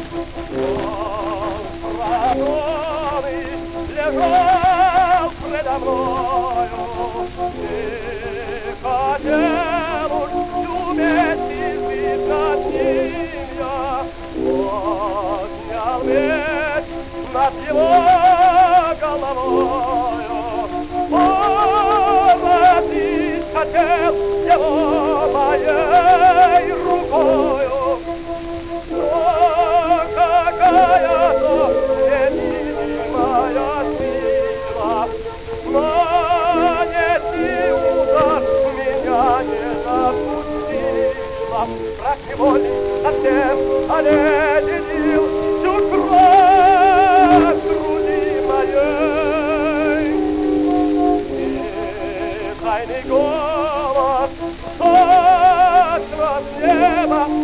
Продолый лежал предо мною, и хотел уж уметь избить над ним я. Поднял меч над его головою, поразить хотел его моей рукою. Но какая-то невидимая сила нанести удар меня не допустила. Страх неволи совсем оледенил всю кровь груди моей. И тайный голос точно с неба